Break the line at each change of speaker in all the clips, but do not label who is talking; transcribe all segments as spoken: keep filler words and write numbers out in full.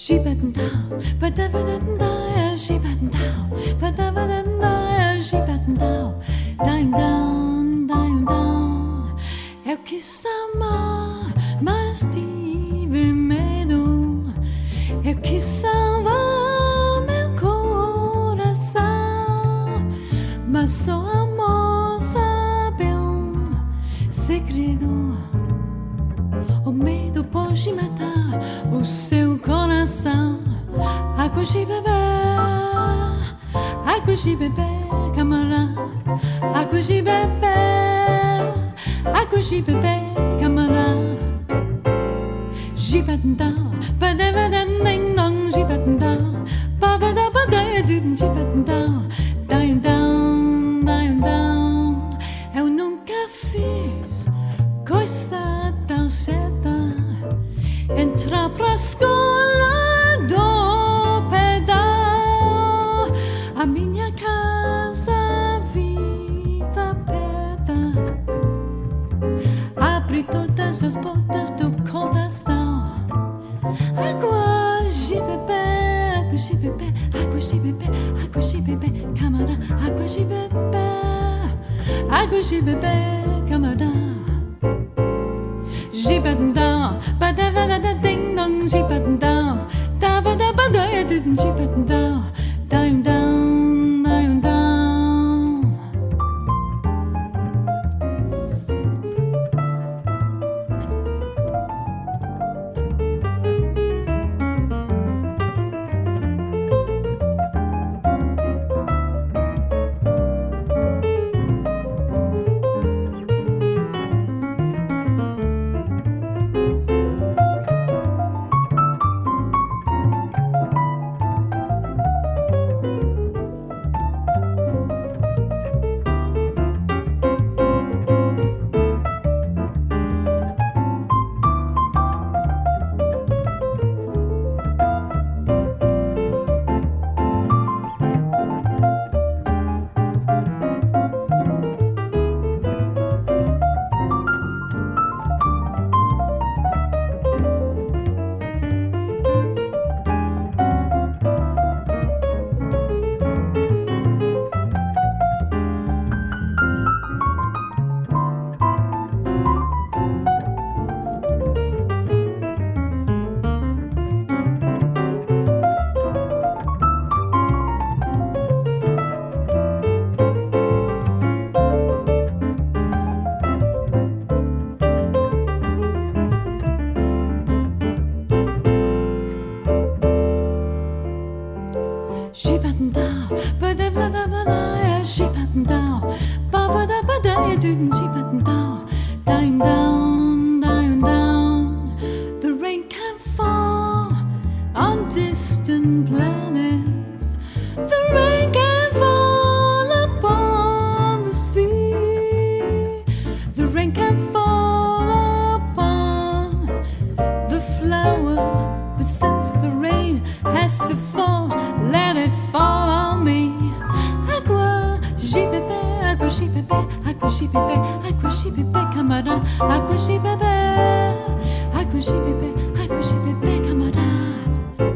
É o que sama, mas tive medo. É o que salva meu coração. Mas só amor sabe um segredo. O medo pode matar o seu coração. Água de beber, água de beber, camarada. Água de beber, água de beber, camarada. Jibadanda, badavada, ding dong, jibadanda, babada, badaya, didn't jibadanda, dying down, dying down. Eu nunca fiz coisa tão certa. Entrar pra escola do pedal, a minha casa viva aberta. Abre todas as portas do coração. Água de beber, água de beber, água de beber, água de beber, camarada. Água de beber, água de beber, camarada. Jibadanda, badavada, ding dong, jibadanda, davada, badaya, didn't jibadanda, dying down, dying down. Dying down, dying down. The rain can fall on distant planets. The rain can fall upon the sea. The rain can fall upon the flower. But since the rain has to fall, let it fall on me. Agua, j'y bébé, agua, j'y bébé, agua, j'y bébé, agua, j'y bébé, camarade. Agua, j'y bébé, agua, j'y bébé, agua, j'y bébé, camarade.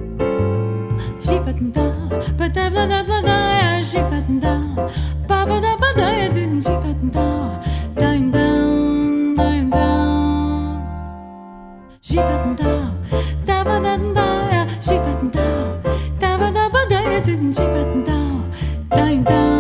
J'y badanda, badabla, blada, j'y badanda, babada, bada, didn't j'y badanda, dying down, dying down. J'y badanda, dabadanda, j'y badanda, dabada, bada, didn't j'y badanda, dying down.